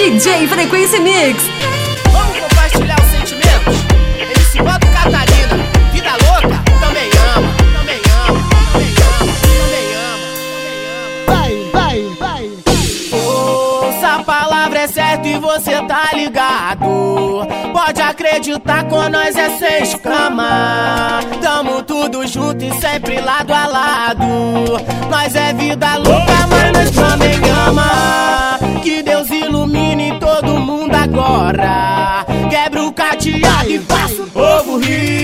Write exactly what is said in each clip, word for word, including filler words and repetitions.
D J Frequência Mix. Vamos compartilhar os sentimentos? M C Bota Catarina, vida louca, também ama, também ama, também ama, também ama, também ama. Vai, vai, vai. Ouça, a palavra é certa e você tá ligado. Pode acreditar, com nós é sem escama. Tamo tudo junto e sempre lado a lado. Nós é vida louca, mas nós também ama. Que Deus ilumine todo mundo agora. Quebra o cadeado e faça o povo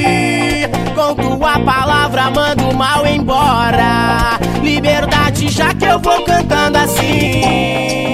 rir. Com tua palavra manda o mal embora. Liberdade, já que eu vou cantando assim.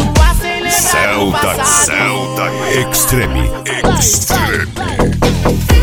Celta, Celta Extreme, Extreme.